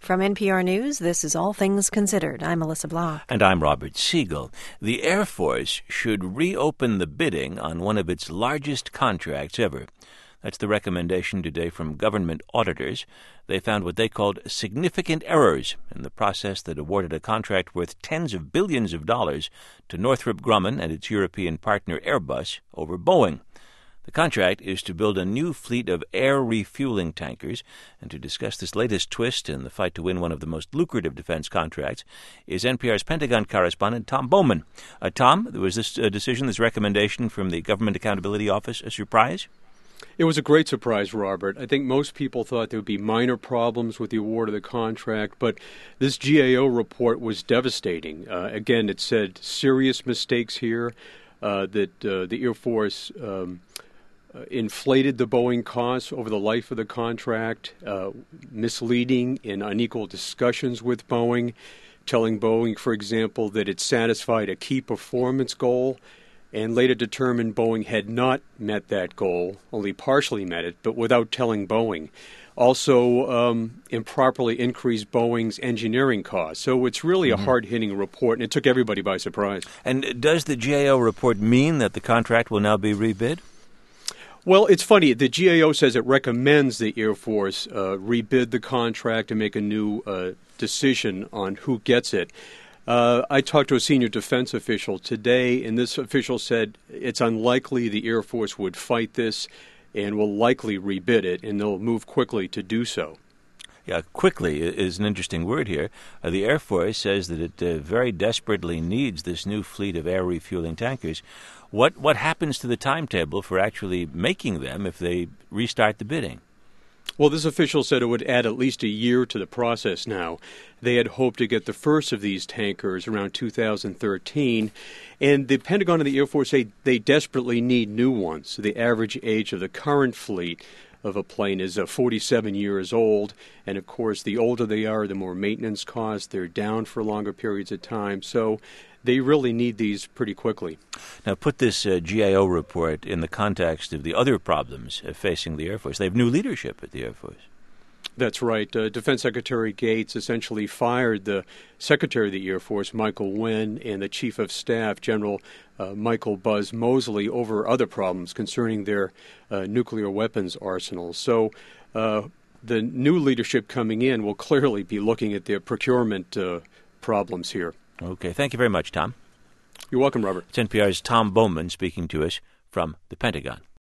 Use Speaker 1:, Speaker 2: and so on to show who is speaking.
Speaker 1: From NPR News, this is All Things Considered. I'm Melissa Block.
Speaker 2: And I'm Robert Siegel. The Air Force should reopen the bidding on one of its largest contracts ever. That's the recommendation today from government auditors. They found what they called significant errors in the process that awarded a contract worth tens of billions of dollars to Northrop Grumman and its European partner Airbus over Boeing. The contract is to build a new fleet of air refueling tankers, and to discuss this latest twist in the fight to win one of the most lucrative defense contracts is NPR's Pentagon correspondent Tom Bowman. Tom, was this decision, this recommendation from the Government Accountability Office, a surprise?
Speaker 3: It was a great surprise, Robert. I think most people thought there would be minor problems with the award of the contract, but this GAO report was devastating. Again, it said serious mistakes here, that the Air Force inflated the Boeing costs over the life of the contract, misleading and unequal discussions with Boeing, telling Boeing, for example, that it satisfied a key performance goal, and later determined Boeing had not met that goal, only partially met it, but without telling Boeing. Also, improperly increased Boeing's engineering costs. So it's really a hard-hitting report, and it took everybody by surprise.
Speaker 2: And does the GAO report mean that the contract will now be rebid?
Speaker 3: Well, it's funny. The GAO says it recommends the Air Force rebid the contract and make a new decision on who gets it. I talked to a senior defense official today, and this official said it's unlikely the Air Force would fight this and will likely rebid it, and they'll move quickly to do so.
Speaker 2: Yeah, quickly is an interesting word here. The Air Force says that it very desperately needs this new fleet of air refueling tankers. What happens to the timetable for actually making them if they restart the bidding?
Speaker 3: Well, this official said it would add at least a year to the process now. They had hoped to get the first of these tankers around 2013, and the Pentagon and the Air Force say they desperately need new ones. The average age of the current fleet of a plane is 47 years old, and of course the older they are, the more maintenance costs. They're down for longer periods of time, so they really need these pretty quickly.
Speaker 2: Now put this GAO report in the context of the other problems facing the Air Force. They have new leadership at the Air Force.
Speaker 3: That's right. Defense Secretary Gates essentially fired the Secretary of the Air Force, Michael Wynn, and the Chief of Staff, General Michael Buzz Mosley, over other problems concerning their nuclear weapons arsenals. So the new leadership coming in will clearly be looking at their procurement problems here.
Speaker 2: Okay. Thank you very much, Tom.
Speaker 3: You're welcome, Robert.
Speaker 2: It's NPR's Tom Bowman speaking to us from the Pentagon.